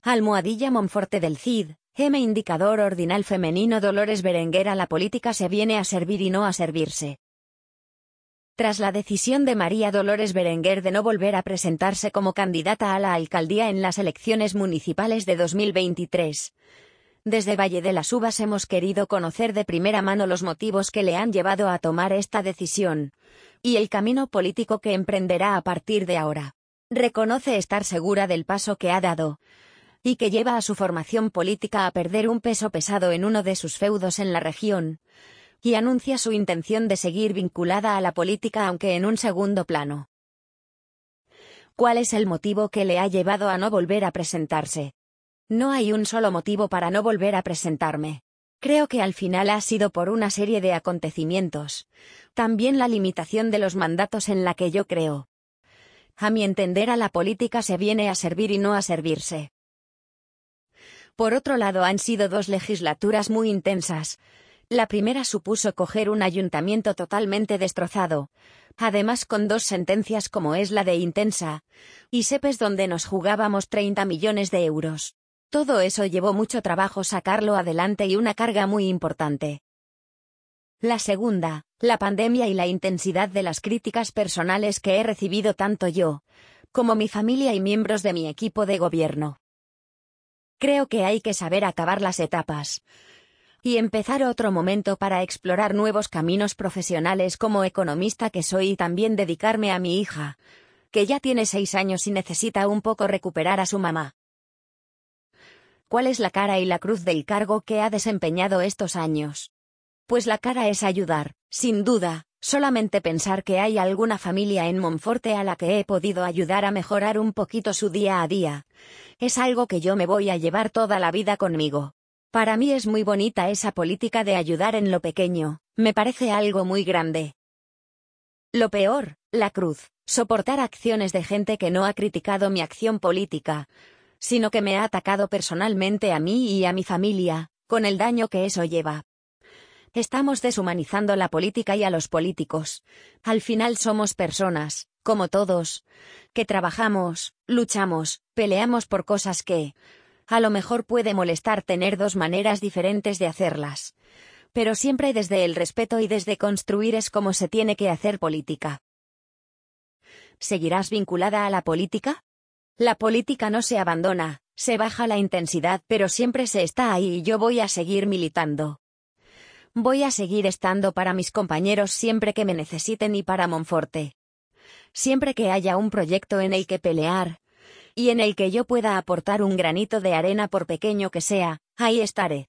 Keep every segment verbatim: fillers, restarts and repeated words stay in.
Almohadilla Monforte del Cid, M indicador ordinal femenino Dolores Berenguer a la política se viene a servir y no a servirse. Tras la decisión de María Dolores Berenguer de no volver a presentarse como candidata a la alcaldía en las elecciones municipales de dos mil veintitrés, desde Valle de las Uvas hemos querido conocer de primera mano los motivos que le han llevado a tomar esta decisión, y el camino político que emprenderá a partir de ahora. Reconoce estar segura del paso que ha dado, y que lleva a su formación política a perder un peso pesado en uno de sus feudos en la región, y anuncia su intención de seguir vinculada a la política aunque en un segundo plano. ¿Cuál es el motivo que le ha llevado a no volver a presentarse? No hay un solo motivo para no volver a presentarme. Creo que al final ha sido por una serie de acontecimientos, también la limitación de los mandatos en la que yo creo. A mi entender, a la política se viene a servir y no a servirse. Por otro lado, han sido dos legislaturas muy intensas. La primera supuso coger un ayuntamiento totalmente destrozado, además con dos sentencias como es la de Intensa y Sepes, donde nos jugábamos treinta millones de euros. Todo eso llevó mucho trabajo sacarlo adelante y una carga muy importante. La segunda, la pandemia y la intensidad de las críticas personales que he recibido tanto yo, como mi familia y miembros de mi equipo de gobierno. Creo que hay que saber acabar las etapas y empezar otro momento para explorar nuevos caminos profesionales como economista que soy y también dedicarme a mi hija, que ya tiene seis años y necesita un poco recuperar a su mamá. ¿Cuál es la cara y la cruz del cargo que ha desempeñado estos años? Pues la cara es ayudar, sin duda. Solamente pensar que hay alguna familia en Monforte a la que he podido ayudar a mejorar un poquito su día a día, es algo que yo me voy a llevar toda la vida conmigo. Para mí es muy bonita esa política de ayudar en lo pequeño, me parece algo muy grande. Lo peor, la cruz, soportar acciones de gente que no ha criticado mi acción política, sino que me ha atacado personalmente a mí y a mi familia, con el daño que eso lleva. Estamos deshumanizando la política y a los políticos. Al final somos personas, como todos, que trabajamos, luchamos, peleamos por cosas que, a lo mejor puede molestar tener dos maneras diferentes de hacerlas. Pero siempre desde el respeto y desde construir es como se tiene que hacer política. ¿Seguirás vinculada a la política? La política no se abandona, se baja la intensidad, pero siempre se está ahí y yo voy a seguir militando. Voy a seguir estando para mis compañeros siempre que me necesiten y para Monforte. Siempre que haya un proyecto en el que pelear, y en el que yo pueda aportar un granito de arena por pequeño que sea, ahí estaré.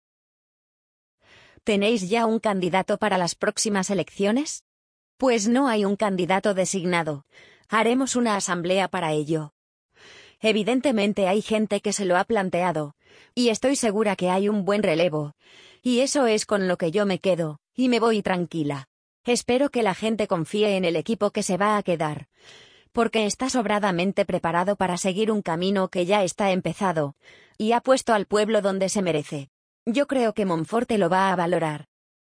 ¿Tenéis ya un candidato para las próximas elecciones? Pues no hay un candidato designado. Haremos una asamblea para ello. Evidentemente hay gente que se lo ha planteado, y estoy segura que hay un buen relevo. Y eso es con lo que yo me quedo, y me voy tranquila. Espero que la gente confíe en el equipo que se va a quedar, porque está sobradamente preparado para seguir un camino que ya está empezado, y ha puesto al pueblo donde se merece. Yo creo que Monforte lo va a valorar.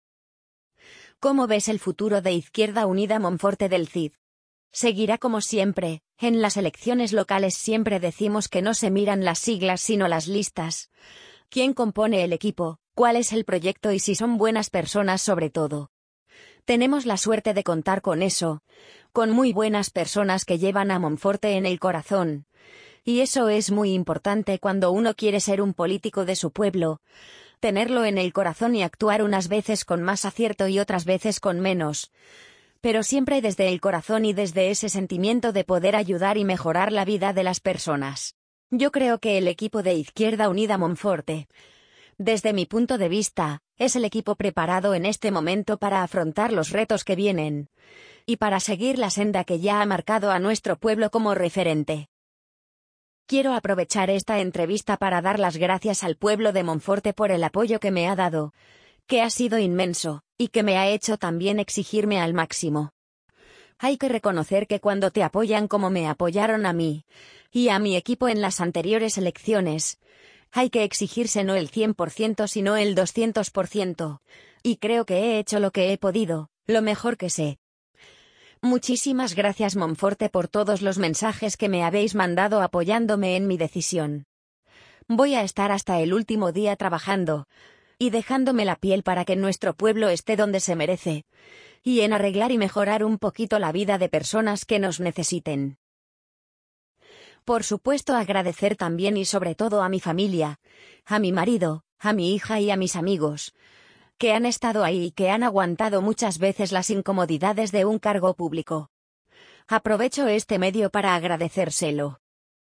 ¿Cómo ves el futuro de Izquierda Unida Monforte del Cid? Seguirá como siempre. En las elecciones locales siempre decimos que no se miran las siglas sino las listas. ¿Quién compone el equipo? ¿Cuál es el proyecto y si son buenas personas sobre todo? Tenemos la suerte de contar con eso, con muy buenas personas que llevan a Monforte en el corazón. Y eso es muy importante cuando uno quiere ser un político de su pueblo, tenerlo en el corazón y actuar unas veces con más acierto y otras veces con menos. Pero siempre desde el corazón y desde ese sentimiento de poder ayudar y mejorar la vida de las personas. Yo creo que el equipo de Izquierda Unida Monforte, desde mi punto de vista, es el equipo preparado en este momento para afrontar los retos que vienen, y para seguir la senda que ya ha marcado a nuestro pueblo como referente. Quiero aprovechar esta entrevista para dar las gracias al pueblo de Monforte por el apoyo que me ha dado, que ha sido inmenso, y que me ha hecho también exigirme al máximo. Hay que reconocer que cuando te apoyan como me apoyaron a mí, y a mi equipo en las anteriores elecciones, hay que exigirse no el cien por ciento sino el doscientos por ciento, y creo que he hecho lo que he podido, lo mejor que sé. Muchísimas gracias Monforte por todos los mensajes que me habéis mandado apoyándome en mi decisión. Voy a estar hasta el último día trabajando y dejándome la piel para que nuestro pueblo esté donde se merece, y en arreglar y mejorar un poquito la vida de personas que nos necesiten. Por supuesto, agradecer también y sobre todo a mi familia, a mi marido, a mi hija y a mis amigos, que han estado ahí y que han aguantado muchas veces las incomodidades de un cargo público. Aprovecho este medio para agradecérselo.